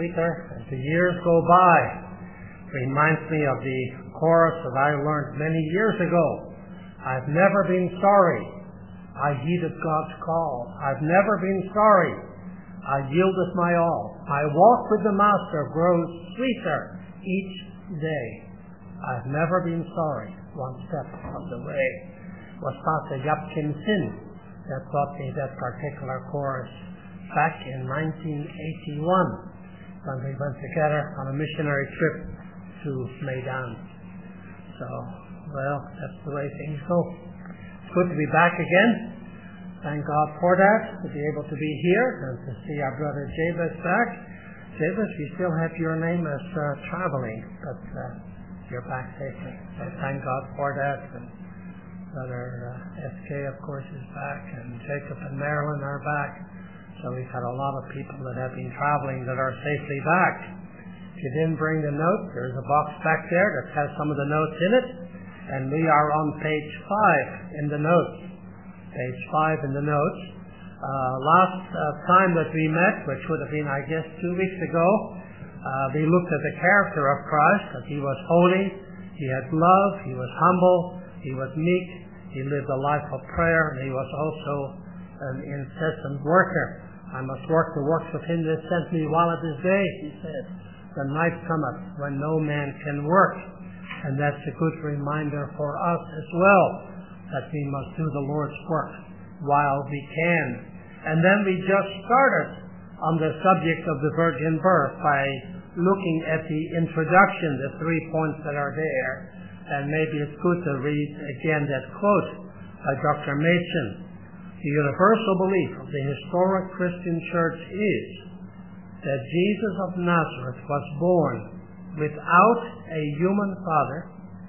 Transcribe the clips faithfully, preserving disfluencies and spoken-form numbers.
sweeter as the years go by. Reminds me of the chorus that I learned many years ago. I've never been sorry. I heeded God's call. I've never been sorry. I yielded my all. My walk with the Master grows sweeter each day. I've never been sorry. One step of the way. It was Pastor Yap Kim Sin that taught me that particular chorus back in nineteen eighty-one when we went together on a missionary trip to Maidan. So, well, that's the way things go. It's good to be back again. Thank God for that, to be able to be here and to see our brother Jabez back. Jabez, we still have your name as uh, traveling, but uh, you're back safely. So thank God for that. And Brother uh, S K, of course, is back, and Jacob and Marilyn are back. So we've had a lot of people that have been traveling that are safely back. If you didn't bring the note, there's a box back there that has some of the notes in it, and we are on page five in the notes. Page five in the notes. Uh, last uh, time that we met, which would have been, I guess, two weeks ago, uh, we looked at the character of Christ, that he was holy, he had love, he was humble, he was meek, he lived a life of prayer, and he was also an incessant worker. I must work the works of him that sent me while it is day, he said. The night cometh when no man can work. And that's a good reminder for us as well, that we must do the Lord's work while we can. And then we just started on the subject of the virgin birth by looking at the introduction, the three points that are there. And maybe it's good to read again that quote by Doctor Machen. The universal belief of the historic Christian church is that Jesus of Nazareth was born without a human father,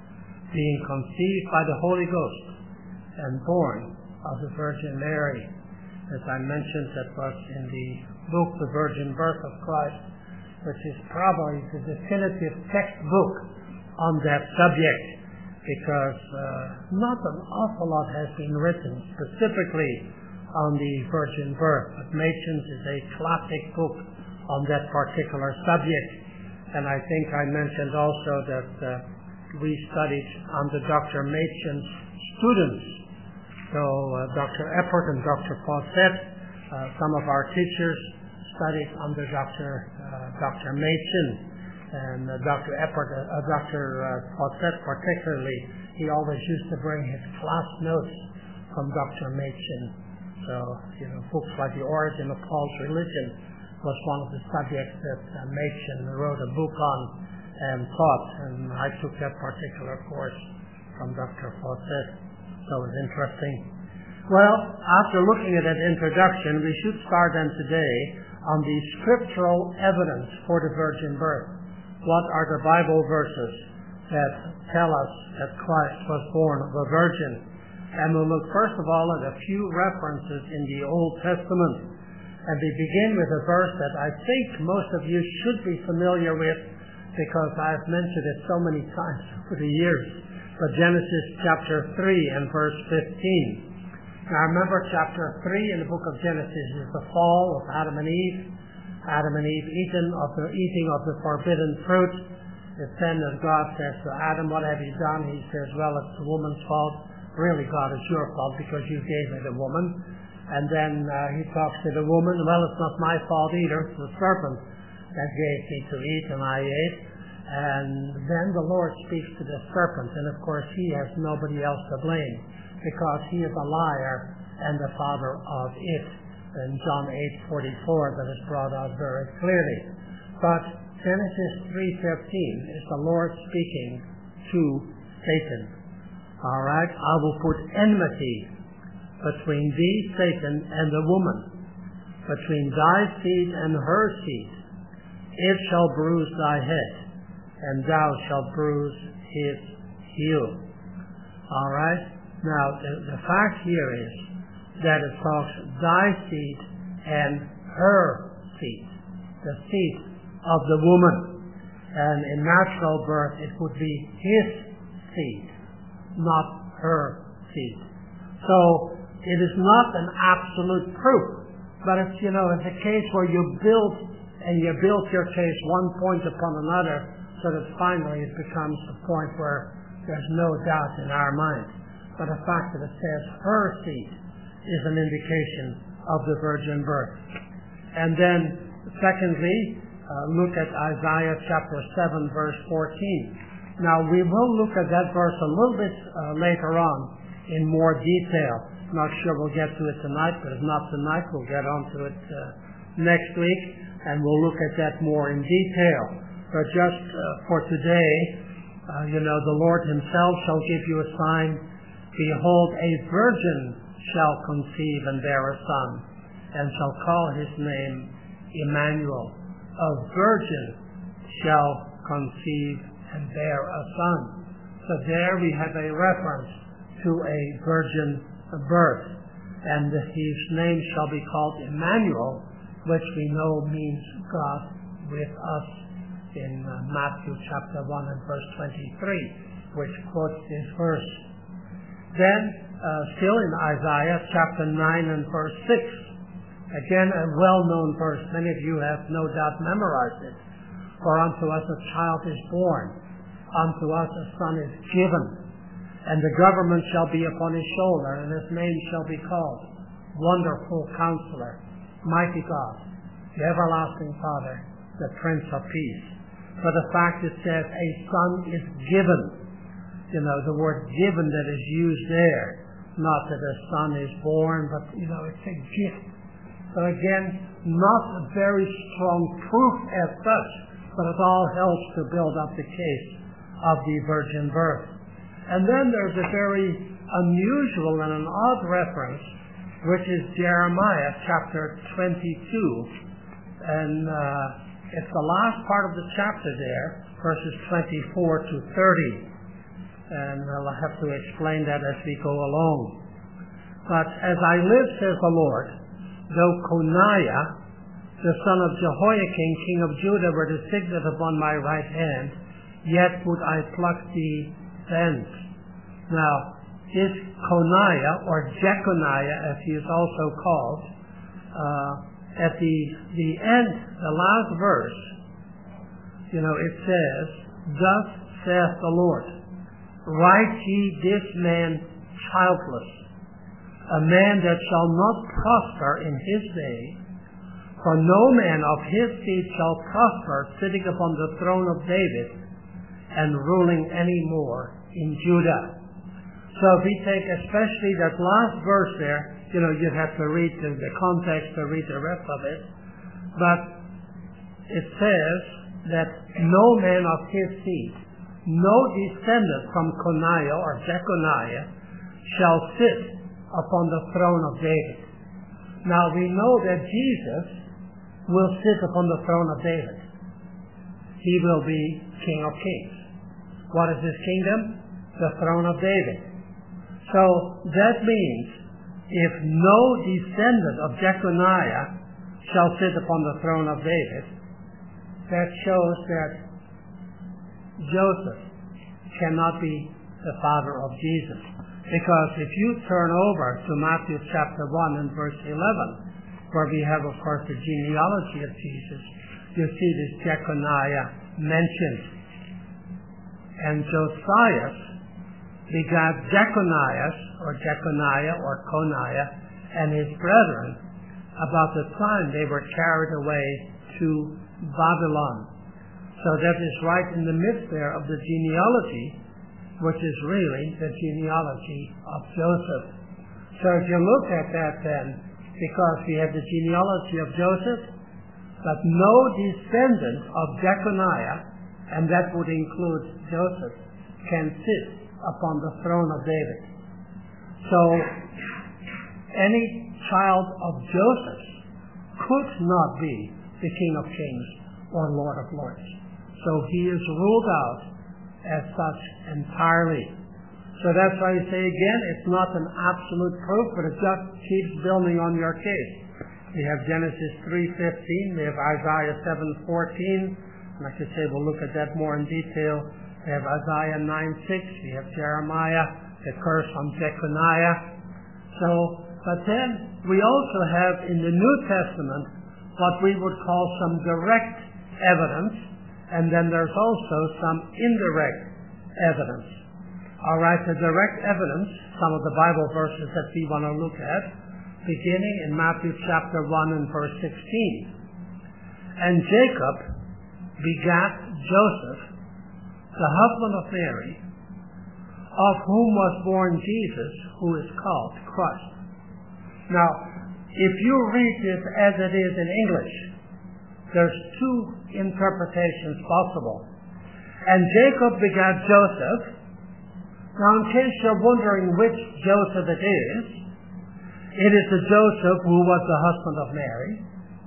being conceived by the Holy Ghost, and born of the Virgin Mary. As I mentioned, that was in the book, The Virgin Birth of Christ, which is probably the definitive textbook on that subject, because uh, not an awful lot has been written specifically on the virgin birth, but Machen's is a classic book on that particular subject. And I think I mentioned also that uh, we studied under Doctor Machen's students. So uh, Doctor Eppert and Doctor Fawcett, uh, some of our teachers studied under Doctor Uh, Doctor Machen, and uh, Doctor Eppert, uh, Doctor Uh, Fawcett particularly. He always used to bring his class notes from Doctor Machen. So, you know, books like The Origin of Paul's Religion was one of the subjects that uh, Machen wrote a book on and taught, and I took that particular course from Doctor Fawcett. So it was interesting. Well, after looking at that introduction, we should start then today on the scriptural evidence for the virgin birth. What are the Bible verses that tell us that Christ was born of a virgin? And we'll look first of all at a few references in the Old Testament. And we begin with a verse that I think most of you should be familiar with, because I've mentioned it so many times over the years. But Genesis chapter three and verse fifteen. Now remember, chapter three in the book of Genesis is the fall of Adam and Eve. Adam and Eve eaten of the eating of the forbidden fruit. It's then that God says to Adam, "What have you done?" He says, "Well, it's the woman's fault." Really, God, it's your fault because you gave me the woman. And then uh, he talks to the woman. "Well, it's not my fault either. It's the serpent that gave me to eat, and I ate." And then the Lord speaks to the serpent, and of course he has nobody else to blame, because he is a liar and the father of it. In John eight forty-four, that is brought out very clearly. But Genesis three fifteen is the Lord speaking to Satan. All right, "I will put enmity between thee, Satan, and the woman, between thy seed and her seed. It shall bruise thy head, and thou shalt bruise his heel." All right. Now, the, the fact here is that it talks thy seed and her seed, the seed of the woman. And in natural birth, it would be his seed, not her seed. So, it is not an absolute proof, but it's, you know, it's a case where you build and you build your case one point upon another, so that finally it becomes a point where there's no doubt in our mind. But the fact that it says her seed is an indication of the virgin birth. And then, secondly, uh, look at Isaiah chapter seven, verse fourteen. Now, we will look at that verse a little bit uh, later on in more detail. Not sure we'll get to it tonight, but if not tonight, we'll get on to it uh, next week, and we'll look at that more in detail. But just uh, for today, uh, you know, the Lord himself shall give you a sign. Behold, a virgin shall conceive and bear a son, and shall call his name Emmanuel. A virgin shall conceive and bear a son. So there we have a reference to a virgin birth. And his name shall be called Emmanuel, which we know means God with us in uh, Matthew chapter one and verse twenty-three, which quotes this verse. Then, uh, still in Isaiah chapter nine and verse six, again a well-known verse. Many of you have no doubt memorized it. For unto us a child is born, unto us a son is given, and the government shall be upon his shoulder, and his name shall be called Wonderful Counselor, Mighty God, the Everlasting Father, the Prince of Peace. For the fact it says a son is given, you know, the word given that is used there, not that a son is born, but, you know, it's a gift. So again, not a very strong proof as such, but it all helps to build up the case of the virgin birth. And then there's a very unusual and an odd reference, which is Jeremiah chapter twenty-two. And uh, it's the last part of the chapter there, verses twenty-four to thirty. And I'll have to explain that as we go along. But as I live, says the Lord, though Coniah, the son of Jehoiakim, king of Judah, were to signet upon my right hand, yet would I pluck thee thence. Now, this Coniah, or Jeconiah, as he is also called, uh, at the the end, the last verse, you know, it says, thus saith the Lord, write ye this man childless, a man that shall not prosper in his day, for no man of his seed shall prosper, sitting upon the throne of David and ruling any more in Judah. So if we take especially that last verse there, you know, you'd have to read the, the context to read the rest of it. But it says that no man of his seed, no descendant from Coniah or Jeconiah shall sit upon the throne of David. Now we know that Jesus will sit upon the throne of David. He will be King of Kings. What is his kingdom? The throne of David. So that means if no descendant of Jeconiah shall sit upon the throne of David, that shows that Joseph cannot be the father of Jesus. Because if you turn over to Matthew chapter one and verse eleven, where we have, of course, the genealogy of Jesus, you see this Jeconiah mentioned. And Josias begat Jeconias, or Jeconiah, or Coniah, and his brethren, about the time they were carried away to Babylon. So that is right in the midst there of the genealogy, which is really the genealogy of Joseph. So if you look at that then, because we have the genealogy of Joseph, but no descendant of Jeconiah, and that would include Joseph, can sit upon the throne of David. So any child of Joseph could not be the King of Kings or Lord of Lords. So he is ruled out as such entirely. So that's why you say again, it's not an absolute proof, but it just keeps building on your case. We have Genesis three fifteen, we have Isaiah seven fourteen, and like I say, we'll look at that more in detail. We have Isaiah nine six, we have Jeremiah, the curse on Jeconiah. So, but then we also have in the New Testament what we would call some direct evidence, and then there's also some indirect evidence. All right, the direct evidence, some of the Bible verses that we want to look at, beginning in Matthew chapter one and verse sixteen. And Jacob begat Joseph, the husband of Mary, of whom was born Jesus, who is called Christ. Now, if you read this as it is in English, there's two interpretations possible. And Jacob begat Joseph. Now, in case you're wondering which Joseph it is, it is the Joseph who was the husband of Mary,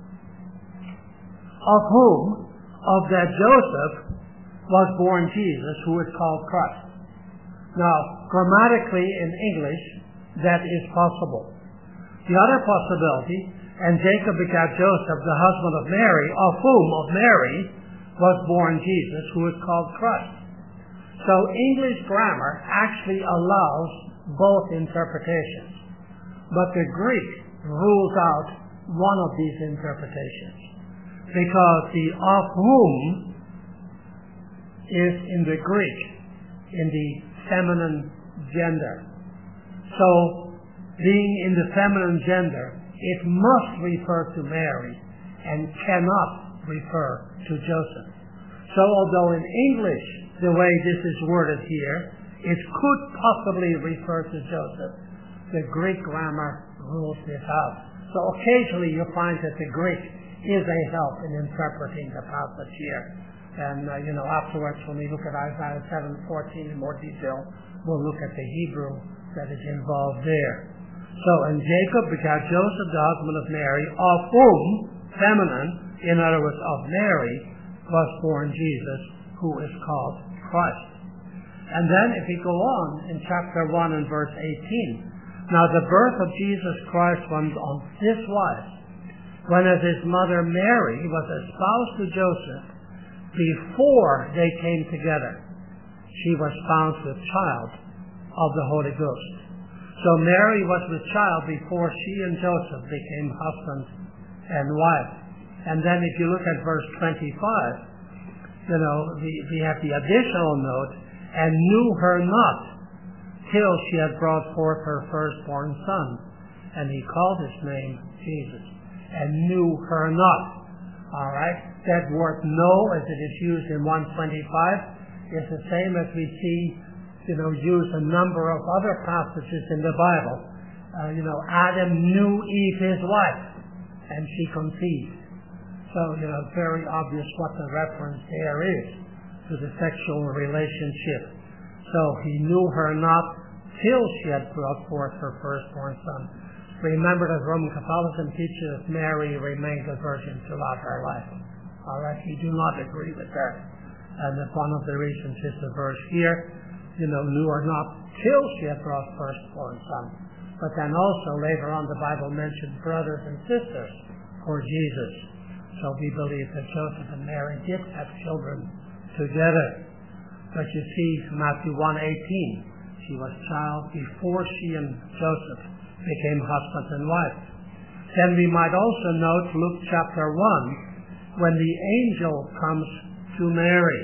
of whom, of that Joseph, was born Jesus, who is called Christ. Now, grammatically in English, that is possible. The other possibility, and Jacob begat Joseph, the husband of Mary, of whom, of Mary, was born Jesus, who is called Christ. So English grammar actually allows both interpretations. But the Greek rules out one of these interpretations, because the of whom is in the Greek, in the feminine gender. So, being in the feminine gender, it must refer to Mary and cannot refer to Joseph. So, although in English, the way this is worded here, it could possibly refer to Joseph, the Greek grammar rules this out. So, occasionally you find that the Greek is a help in interpreting the passage here. And, uh, you know, afterwards when we look at Isaiah seven fourteen in more detail, we'll look at the Hebrew that is involved there. So, and Jacob begat Joseph, the husband of Mary, of whom, feminine, in other words, of Mary, was born Jesus, who is called Christ. And then if we go on in chapter one and verse eighteen, now the birth of Jesus Christ went on this wise, when as his mother Mary was espoused to Joseph, before they came together, she was found with child of the Holy Ghost. So Mary was with child before she and Joseph became husband and wife. And then if you look at verse twenty-five, you know, we, we have the additional note, and knew her not till she had brought forth her firstborn son. And he called his name Jesus. And knew her not. All right? That word know, as it is used in one twenty-five, is the same as we see, you know, used a number of other passages in the Bible. Uh, you know, Adam knew Eve his wife, and she conceived. So, you know, very obvious what the reference there is to the sexual relationship. So he knew her not till she had brought forth her firstborn son. Remember that Roman Catholicism teaches that Mary remained a virgin throughout her life. All right, we do not agree with that. And that one of the reasons is the verse here, you know, knew her not till she had brought firstborn son. But then also later on the Bible mentioned brothers and sisters for Jesus. So we believe that Joseph and Mary did have children together. But you see, Matthew one eighteen, she was child before she and Joseph became husband and wife. Then we might also note Luke chapter one, when the angel comes to Mary.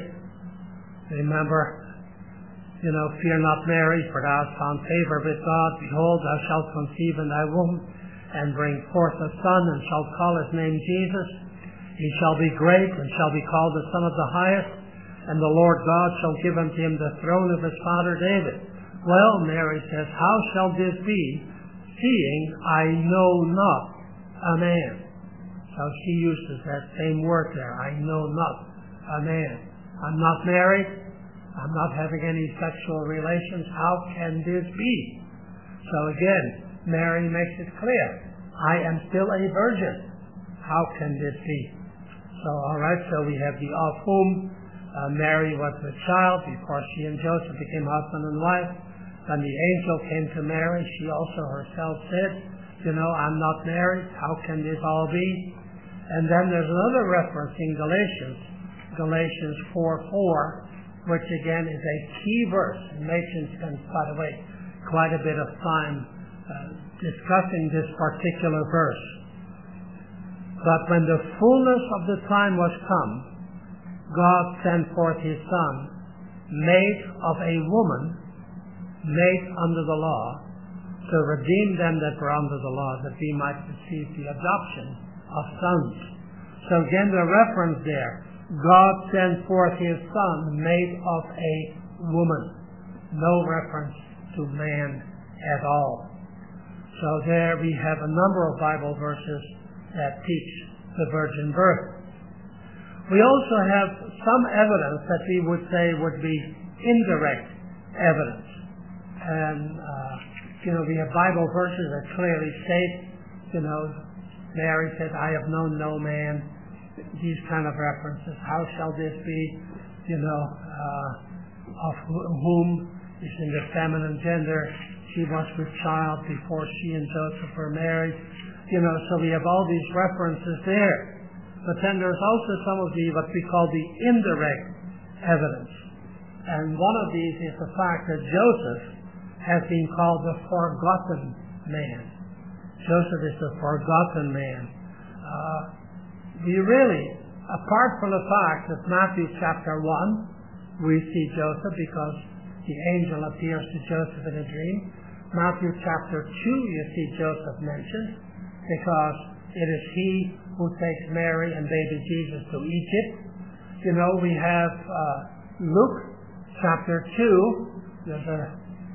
Remember, you know, fear not, Mary, for thou hast found favor with God. Behold, thou shalt conceive in thy womb, and bring forth a son, and shalt call his name Jesus. He shall be great, and shall be called the Son of the Highest, and the Lord God shall give unto him the throne of his father David. Well, Mary says, how shall this be, seeing I know not a man? So she uses that same word there, I know not a man. I'm not married. I'm not having any sexual relations. How can this be? So again, Mary makes it clear, I am still a virgin. How can this be? So, all right, so we have the of whom uh, Mary was with child before she and Joseph became husband and wife. When the angel came to Mary, she also herself said, you know, I'm not married. How can this all be? And then there's another reference in Galatians, Galatians four four, which again is a key verse. And Mason spends, by the way, quite a bit of time uh, discussing this particular verse. But when the fullness of the time was come, God sent forth his Son, made of a woman, made under the law, to redeem them that were under the law, that we might receive the adoption of sons. So again, the reference there, God sent forth his Son, made of a woman. No reference to man at all. So there we have a number of Bible verses that teach the virgin birth. We also have some evidence that we would say would be indirect evidence. And, uh, you know, we have Bible verses that clearly state, you know, Mary said, I have known no man. These kind of references. How shall this be, you know, uh, of whom is in the feminine gender. She was with child before she and Joseph were married. You know, so we have all these references there. But then there's also some of the, what we call the indirect evidence. And one of these is the fact that Joseph has been called the forgotten man. Joseph is the forgotten man. Uh, we really, apart from the fact that Matthew chapter one, we see Joseph because the angel appears to Joseph in a dream. Matthew chapter two, you see Joseph mentioned because it is he who takes Mary and baby Jesus to Egypt. You know, we have uh, Luke chapter two. There's a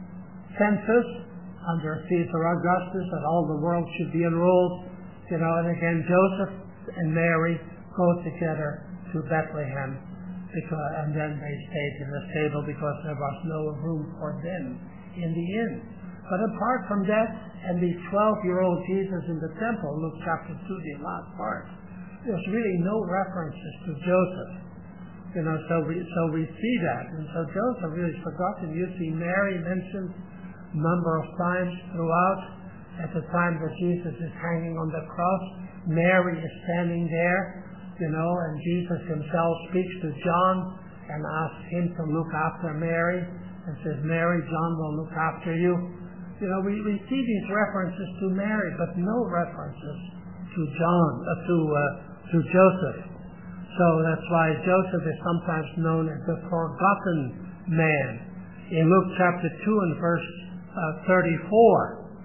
census under Caesar Augustus that all the world should be enrolled. You know, and again, Joseph and Mary go together to Bethlehem, because, and then they stayed in the stable because there was no room for them in the inn. But apart from that, and the twelve-year-old Jesus in the temple, Luke chapter two, the last part, there's really no references to Joseph. You know, so we so we see that, and so Joseph really is forgotten. You see Mary mentioned a number of times throughout. At the time that Jesus is hanging on the cross, Mary is standing there, you know, and Jesus himself speaks to John and asks him to look after Mary, and says, Mary, John will look after you. You know, we, we see these references to Mary, but no references to John, uh, to uh, to Joseph. So that's why Joseph is sometimes known as the forgotten man. In Luke chapter two and verse uh, thirty-four,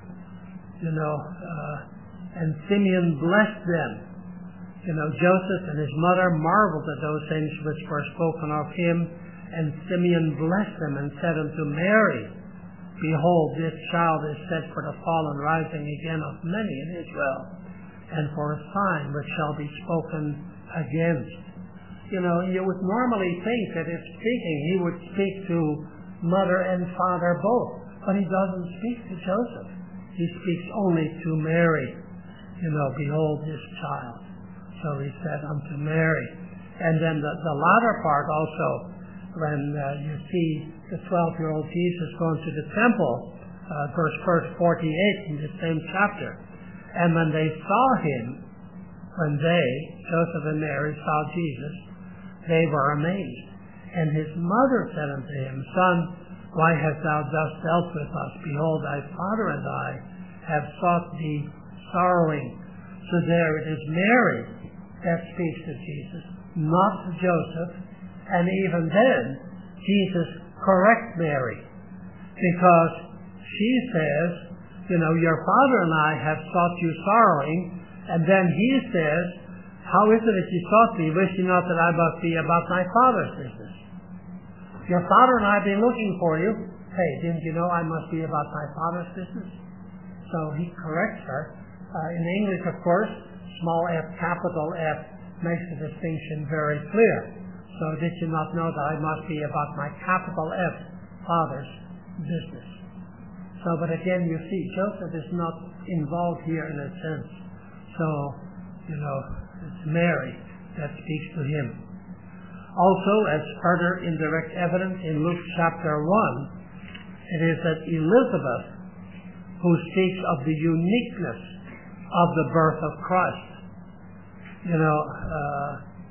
you know, uh, and Simeon blessed them. You know, Joseph and his mother marveled at those things which were spoken of him, and Simeon blessed them and said unto Mary, Behold, this child is set for the fall and rising again of many in Israel, and for a sign which shall be spoken against. You know, you would normally think that if speaking, he would speak to mother and father both, but he doesn't speak to Joseph. He speaks only to Mary. You know, behold this child. So he said unto Mary. And then the, the latter part also, when uh, you see the twelve-year-old Jesus going to the temple, uh, verse, verse forty-eight in the same chapter. And when they saw him, when they, Joseph and Mary, saw Jesus, they were amazed. And his mother said unto him, Son, why hast thou thus dealt with us? Behold, thy father and I have sought thee sorrowing. So there it is Mary that speaks to Jesus, not to Joseph. And even then, Jesus corrects Mary, because she says, you know, your father and I have sought you sorrowing. And then he says, how is it that you sought me, wishing not that I must be about my father's business? Your father and I have been looking for you. Hey, didn't you know I must be about my father's business? So he corrects her. Uh, in English, of course, small f, capital F makes the distinction very clear. So did you not know that I must be about my capital F father's business? So, but again, you see, Joseph is not involved here in a sense. So, you know, it's Mary that speaks to him. Also, as further indirect evidence in Luke chapter one, it is that Elizabeth, who speaks of the uniqueness of the birth of Christ. You know, uh,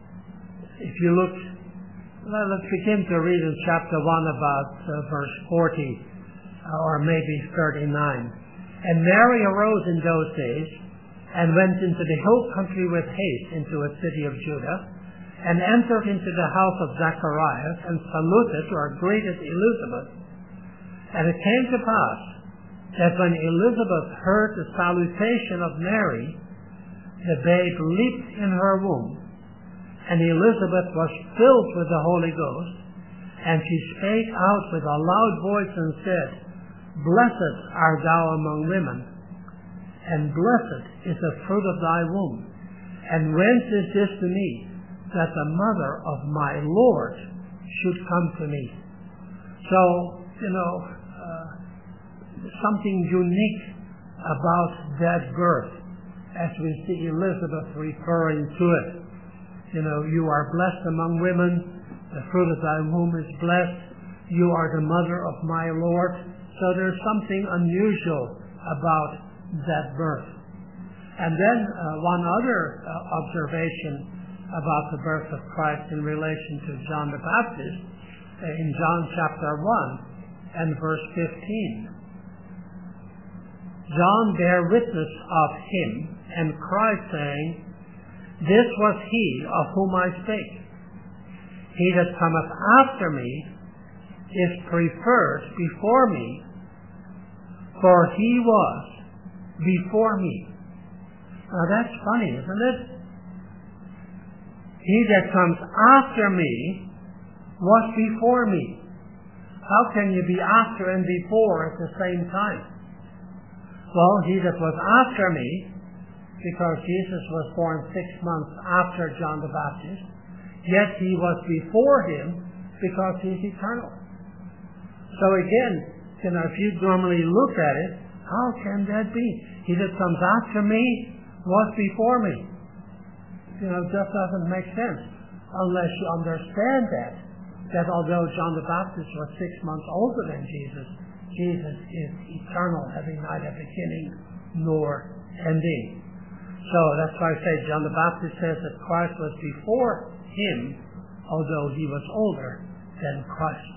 if you look, well, let's begin to read in chapter one about uh, verse forty, uh, or maybe thirty-nine. And Mary arose in those days and went into the hill country with haste into a city of Judah, and entered into the house of Zacharias, and saluted or greeted Elizabeth. And it came to pass that when Elizabeth heard the salutation of Mary, the babe leaped in her womb, and Elizabeth was filled with the Holy Ghost, and she spake out with a loud voice and said, Blessed art thou among women, and blessed is the fruit of thy womb. And whence is this to me, that the mother of my Lord should come to me? So, you know, uh, something unique about that birth, as we see Elizabeth referring to it. You know, you are blessed among women, the fruit of thy womb is blessed, you are the mother of my Lord. So there's something unusual about that birth. And then uh, one other uh, observation about the birth of Christ in relation to John the Baptist, uh, in John chapter one and verse fifteen. John bare witness of him, and cried, saying, This was he of whom I spake. He that cometh after me is preferred before me, for he was before me. Now that's funny, isn't it? He that comes after me was before me. How can you be after and before at the same time? Well, he that was after me, because Jesus was born six months after John the Baptist, yet he was before him because he's eternal. So again, you know, if you normally look at it, how can that be? He that comes after me was before me. You know, it just doesn't make sense unless you understand that, that although John the Baptist was six months older than Jesus, Jesus is eternal, having neither beginning nor ending. So that's why I say John the Baptist says that Christ was before him, although he was older than Christ.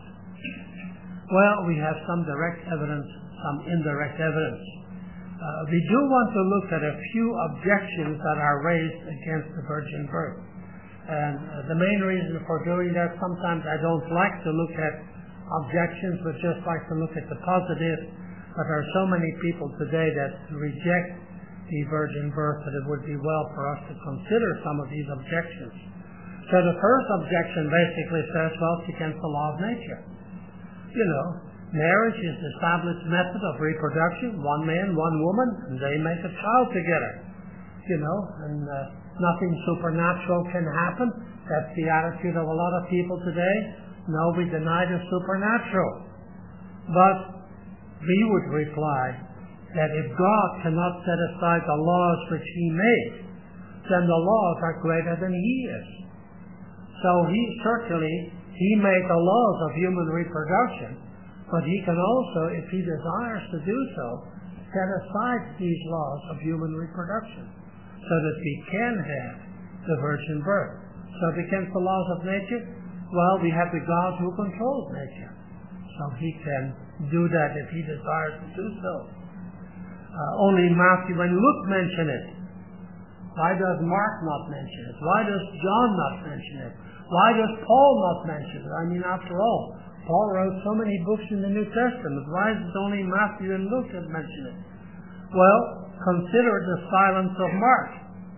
Well, we have some direct evidence, some indirect evidence. Uh, we do want to look at a few objections that are raised against the virgin birth. And uh, the main reason for doing that, sometimes I don't like to look at objections, but just like to look at the positive. But there are so many people today that reject the virgin birth that it would be well for us to consider some of these objections. So the first objection basically says, well, it's against the law of nature. You know, marriage is the established method of reproduction. One man, one woman, and they make a child together. You know, and uh, nothing supernatural can happen. That's the attitude of a lot of people today. No, we deny the supernatural. But we would reply that if God cannot set aside the laws which he made, then the laws are greater than he is. So he certainly, he made the laws of human reproduction, but he can also, if he desires to do so, set aside these laws of human reproduction so that we can have the virgin birth. So against the laws of nature, well, we have the God who controls nature. So he can do that if he desires to do so. Uh, only Matthew and Luke mention it. Why does Mark not mention it? Why does John not mention it? Why does Paul not mention it? I mean, after all, Paul wrote so many books in the New Testament. Why is it only Matthew and Luke that mention it? Well, consider the silence of Mark.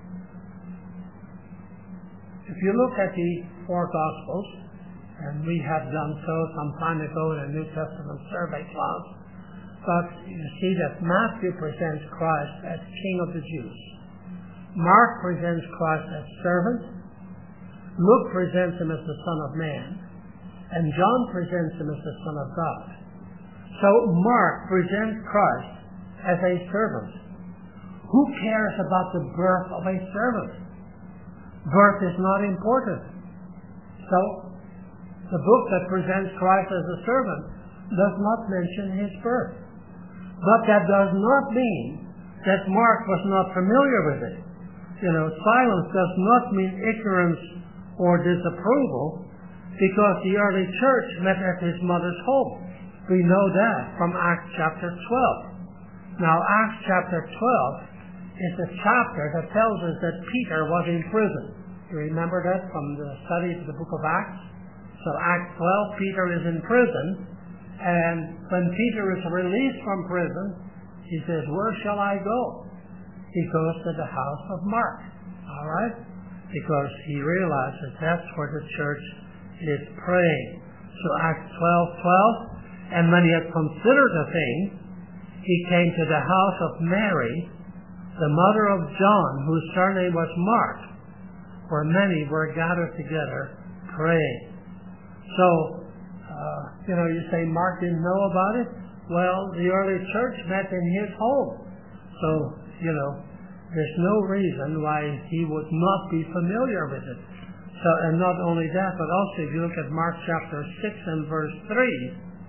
If you look at the four Gospels, and we have done so some time ago in a New Testament survey class, but you see that Matthew presents Christ as King of the Jews. Mark presents Christ as servant. Luke presents him as the Son of Man. And John presents him as the Son of God. So Mark presents Christ as a servant. Who cares about the birth of a servant? Birth is not important. So the book that presents Christ as a servant does not mention his birth. But that does not mean that Mark was not familiar with it. You know, silence does not mean ignorance or disapproval, because the early church met at his mother's home. We know that from Acts chapter twelve. Now, Acts chapter twelve is a chapter that tells us that Peter was in prison. You remember that from the study of the book of Acts? So Acts twelve, Peter is in prison, and when Peter is released from prison, he says, where shall I go? He goes to the house of Mark, all right? Because he realizes that's where the church is praying. So Acts twelve twelve, and when he had considered the thing, he came to the house of Mary, the mother of John, whose surname was Mark, where many were gathered together praying. So, uh, you know, you say Mark didn't know about it? Well, the early church met in his home. So, you know, there's no reason why he would not be familiar with it. So, and not only that, but also if you look at Mark chapter six and verse three,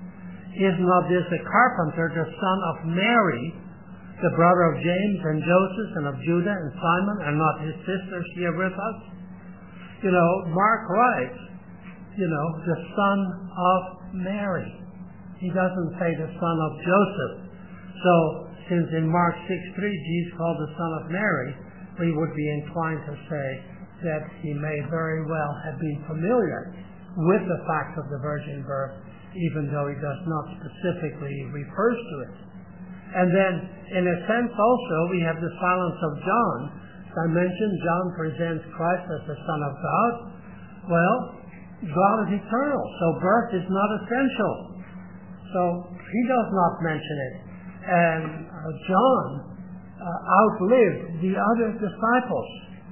is not this the carpenter, the son of Mary, the brother of James and Joseph and of Judah and Simon, and not his sisters here with us? You know, Mark writes, you know, the son of Mary. He doesn't say the son of Joseph. So, since in Mark six three, Jesus called the son of Mary, we would be inclined to say that he may very well have been familiar with the fact of the virgin birth, even though he does not specifically refer to it. And then, in a sense also, we have the silence of John. As I mentioned, John presents Christ as the Son of God. Well, God is eternal, so birth is not essential. So, he does not mention it. And uh, John uh, outlived the other disciples.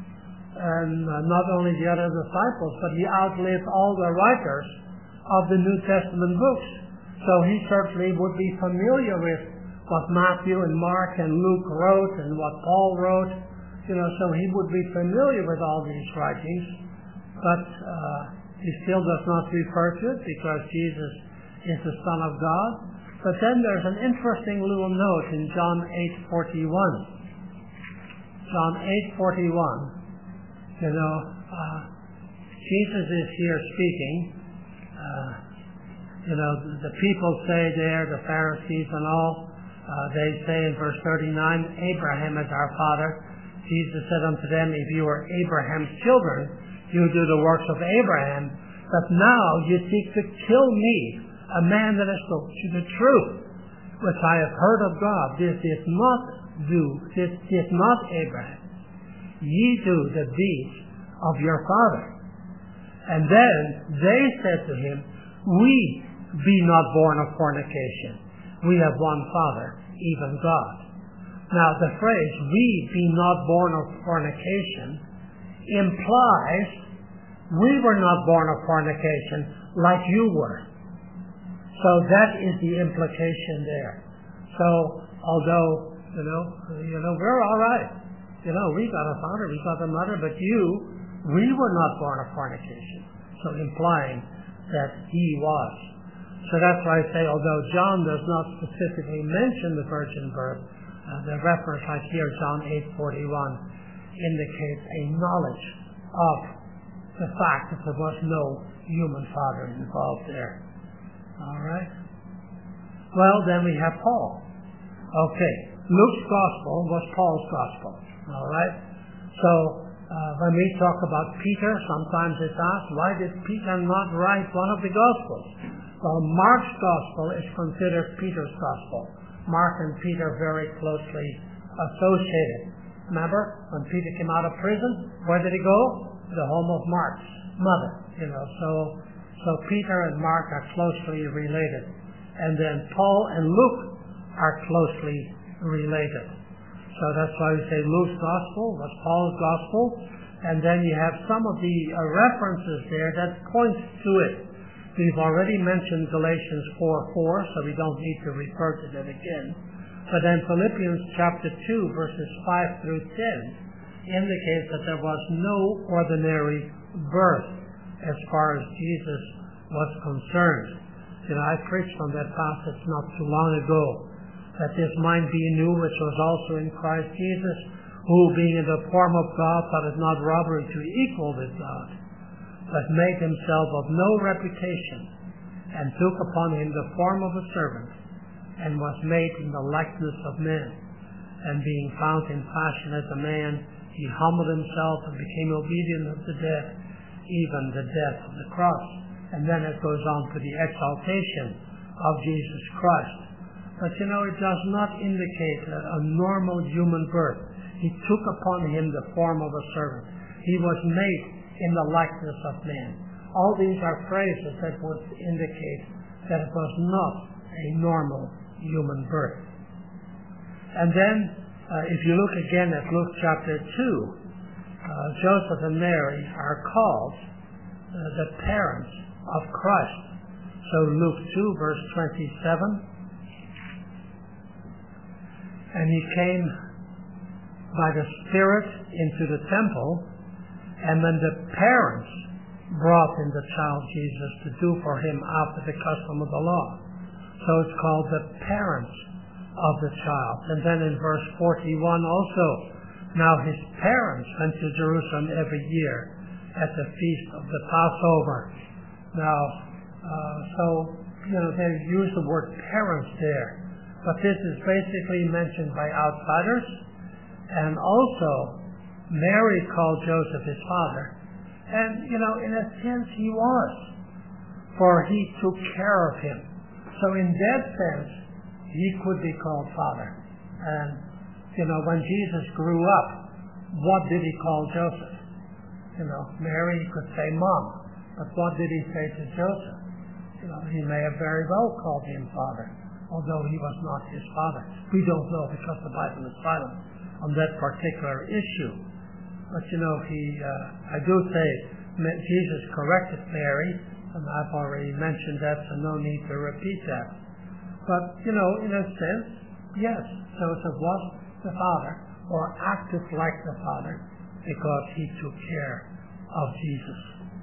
And uh, not only the other disciples, but he outlived all the writers of the New Testament books. So he certainly would be familiar with what Matthew and Mark and Luke wrote and what Paul wrote. You know, so he would be familiar with all these writings. But uh, he still does not refer to it because Jesus is the Son of God. But then there's an interesting little note in John eight forty-one. John eight forty-one. You know, uh, Jesus is here speaking. Uh, you know, the people say there, the Pharisees and all, uh, they say in verse thirty-nine, Abraham is our father. Jesus said unto them, if you are Abraham's children, you do the works of Abraham. But now you seek to kill me, a man that has spoken to the truth, which I have heard of God. This did not do, this did not Abraham. Ye do the deeds of your father. And then they said to him, we be not born of fornication. We have one Father, even God. Now the phrase, we be not born of fornication, implies we were not born of fornication like you were. So that is the implication there. So although, you know, you know, we're all right. You know, we got a father, we got a mother, but you, we were not born of fornication. So implying that he was. So that's why I say, although John does not specifically mention the virgin birth, uh, the reference right here, John eight forty-one, indicates a knowledge of the fact that there was no human father involved there. All right? Well, then we have Paul. Okay, Luke's gospel was Paul's gospel. All right? So, uh, when we talk about Peter, sometimes it's asked, why did Peter not write one of the Gospels? Well, Mark's Gospel is considered Peter's Gospel. Mark and Peter very closely associated. Remember, when Peter came out of prison, where did he go? The home of Mark's mother. You know, so, so Peter and Mark are closely related. And then Paul and Luke are closely related. So that's why we say Luke's gospel was Paul's gospel, and then you have some of the uh, references there that point to it. We've already mentioned Galatians four four, so we don't need to refer to that again. But then Philippians chapter two, verses five through ten, indicates that there was no ordinary birth as far as Jesus was concerned. You know, I preached on that passage not too long ago, that this mind be in you, which was also in Christ Jesus, who being in the form of God thought it not robbery to equal with God, but made himself of no reputation, and took upon him the form of a servant, and was made in the likeness of men. and being found in fashion as a man, he humbled himself and became obedient unto death, even the death of the cross. And then it goes on to the exaltation of Jesus Christ. But you know, it does not indicate a, a normal human birth. He took upon him the form of a servant. He was made in the likeness of man. All these are phrases that would indicate that it was not a normal human birth. And then, uh, if you look again at Luke chapter two, uh, Joseph and Mary are called uh, the parents of Christ. So Luke two, verse twenty-seven, and he came by the Spirit into the temple, and when the parents brought in the child Jesus to do for him after the custom of the law. So it's called the parents of the child. And then in verse forty-one also, now his parents went to Jerusalem every year at the feast of the Passover. Now, uh, so, you know, they use the word parents there. But this is basically mentioned by outsiders. And also, Mary called Joseph his father. And, you know, in a sense he was, for he took care of him. So in that sense, he could be called father. And, you know, when Jesus grew up, what did he call Joseph? You know, Mary could say mom, but what did he say to Joseph? You know, he may have very well called him father, although he was not his father. We don't know because the Bible is silent on that particular issue. But, you know, he, uh, I do say Jesus corrected Mary, and I've already mentioned that, so no need to repeat that. But, you know, in a sense, yes, Joseph was the father, or acted like the father, because he took care of Jesus.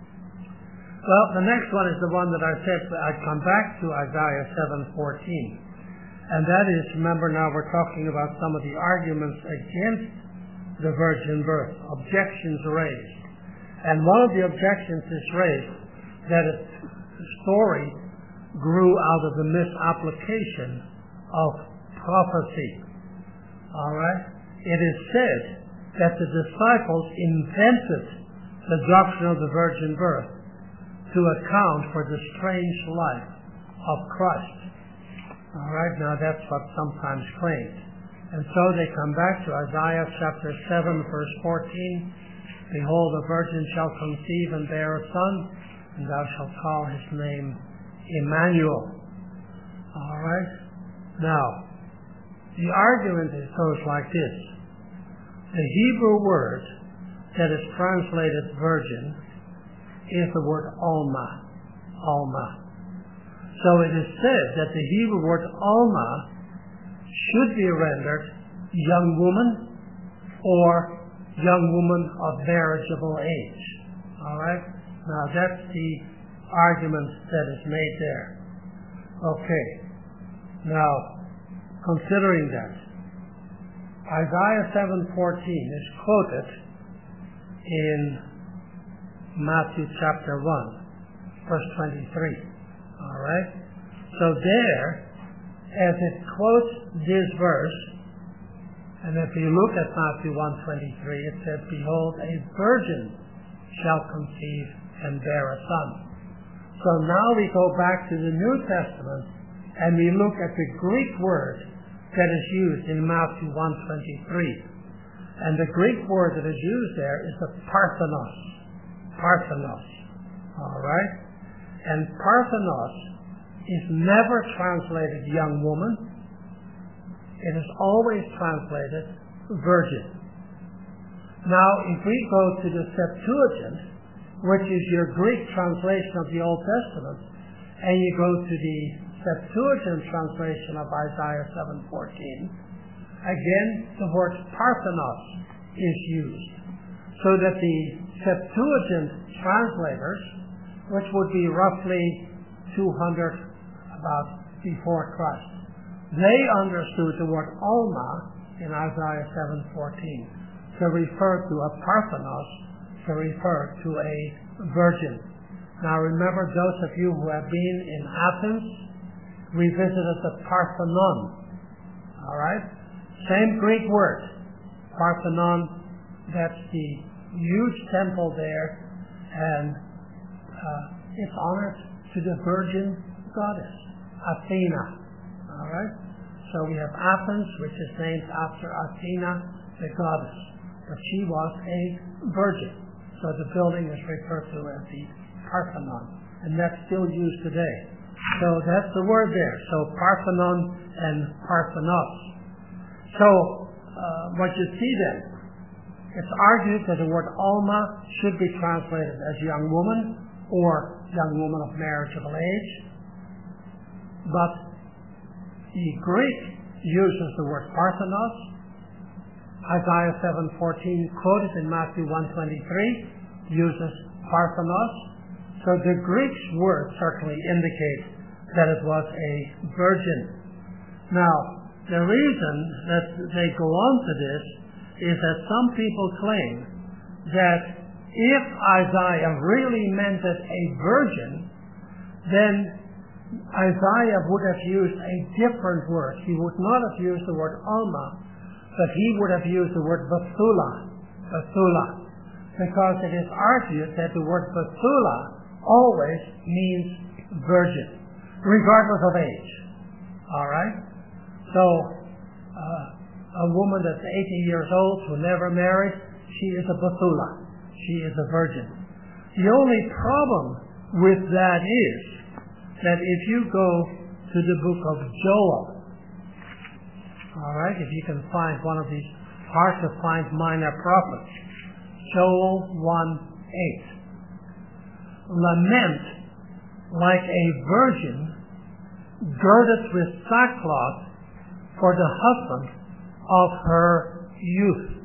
Well, the next one is the one that I said I'd come back to, Isaiah seven fourteen. And that is, remember now we're talking about some of the arguments against the virgin birth, objections raised. And one of the objections is raised that a story grew out of the misapplication of prophecy. All right? It is said that the disciples invented the doctrine of the virgin birth to account for the strange life of Christ. All right? Now that's what's sometimes claimed. And so they come back to Isaiah chapter seven, verse fourteen. Behold, a virgin shall conceive and bear a son, and thou shalt call his name Emmanuel. All right? Now, the argument goes like this. The Hebrew word that is translated virgin is the word Alma. Alma. So it is said that the Hebrew word Alma should be rendered young woman or young woman of marriageable age. All right? Now that's the argument that is made there. Okay. Now, considering that, Isaiah seven fourteen is quoted in Matthew chapter one, verse twenty-three. All right? So there, as it quotes this verse, and if you look at Matthew one twenty-three, it says, behold, a virgin shall conceive and bear a son. So now we go back to the New Testament and we look at the Greek word that is used in Matthew one twenty-three. And the Greek word that is used there is the parthenos. Parthenos. All right? And parthenos is never translated young woman. It is always translated virgin. Now, if we go to the Septuagint, which is your Greek translation of the Old Testament, and you go to the Septuagint translation of Isaiah seven fourteen, again, the word parthenos is used. So that the Septuagint translators, which would be roughly two hundred about before Christ, they understood the word Alma in Isaiah seven fourteen to refer to a parthenos, to refer to a virgin. Now remember, those of you who have been in Athens, we visited the Parthenon. All right? Same Greek word, Parthenon. That's the huge temple there, and uh, it's honored to the Virgin Goddess, Athena. All right. So we have Athens, which is named after Athena, the goddess, but she was a virgin. So the building is referred to as the Parthenon, and that's still used today. So that's the word there. So Parthenon and Parthenos. So uh, what you see then, it's argued that the word Alma should be translated as young woman or young woman of marriageable age. But the Greek uses the word Parthenos. Isaiah seven fourteen, quoted in Matthew one twenty-three, uses Parthenos. So the Greek word certainly indicates that it was a virgin. Now, the reason that they go on to this is that some people claim that if Isaiah really meant it a virgin, then Isaiah would have used a different word. He would not have used the word Alma, but he would have used the word Bethula, Bethula, because it is argued that the word Bethula always means virgin, regardless of age. All right? So, uh, a woman that's eighty years old who never married, she is a Bethula. She is a virgin. The only problem with that is that if you go to the book of Joel, all right, if you can find one of these hard to find minor prophets, Joel one eight, lament like a virgin girded with sackcloth for the husband of her youth.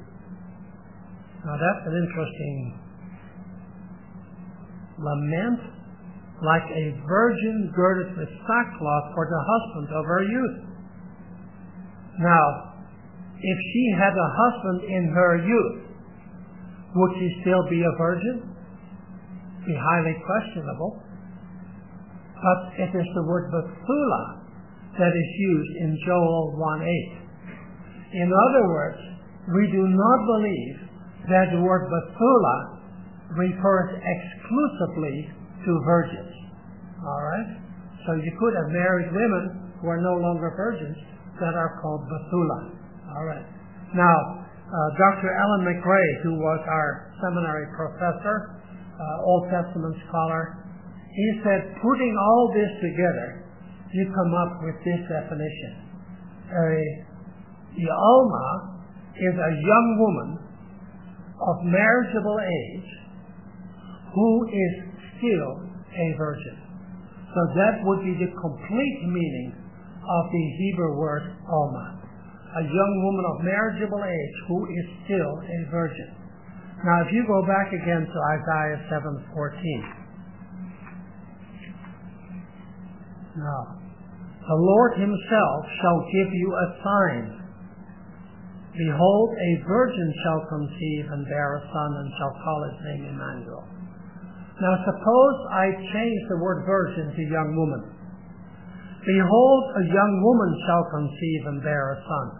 Now that's an interesting lament, like a virgin girded with sackcloth for the husband of her youth. Now, if she had a husband in her youth, would she still be a virgin? Be highly questionable. But it is the word Bethula that is used in Joel one eight. In other words, we do not believe that the word Bethula refers exclusively to virgins. All right? So you could have married women who are no longer virgins that are called Bethula. All right. Now, uh, Doctor Ellen McRae, who was our seminary professor, uh, Old Testament scholar, he said, putting all this together, you come up with this definition. Uh, the Alma is a young woman of marriageable age who is still a virgin. So that would be the complete meaning of the Hebrew word Alma. A young woman of marriageable age who is still a virgin. Now if you go back again to Isaiah seven fourteen. Now, the Lord himself shall give you a sign. Behold, a virgin shall conceive and bear a son, and shall call his name Emmanuel. Now suppose I change the word virgin to young woman. Behold, a young woman shall conceive and bear a son.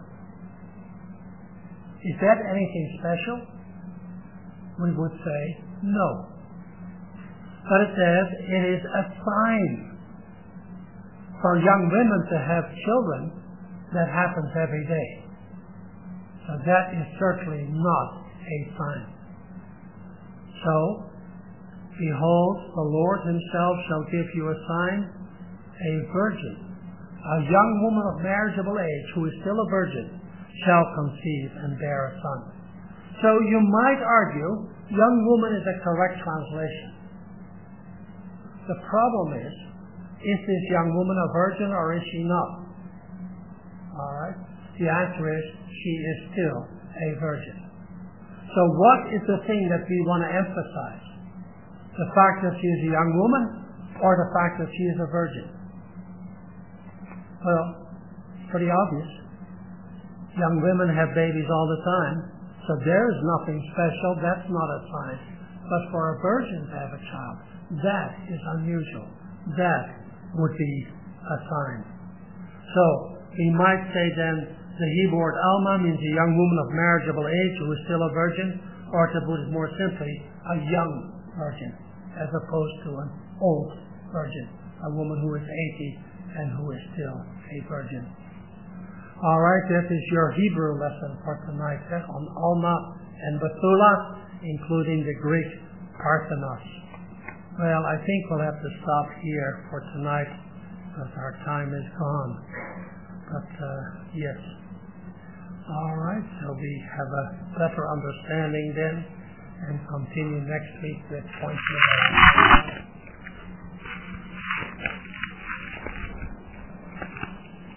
Is that anything special? We would say no. But it says it is a sign for young women to have children that happens every day. So that is certainly not a sign. So, behold, the Lord himself shall give you a sign, a virgin, a young woman of marriageable age who is still a virgin, shall conceive and bear a son. So you might argue, young woman is a correct translation. The problem is, is this young woman a virgin or is she not? All right. The answer is she is still a virgin. So what is the thing that we want to emphasize? The fact that she is a young woman or the fact that she is a virgin? Well, pretty obvious. Young women have babies all the time, so there is nothing special. That's not a sign. But for a virgin to have a child, that is unusual. That would be a sign. So we might say then The Hebrew word alma means a young woman of marriageable age who is still a virgin, or to put it more simply, a young virgin, as opposed to an old virgin, a woman who is eighty and who is still a virgin. All right, that is your Hebrew lesson for tonight on Alma and Bethulah, including the Greek Parthenos. Well, I think we'll have to stop here for tonight because our time is gone. But, uh, yes. All right, so we have a better understanding then and continue next week with point number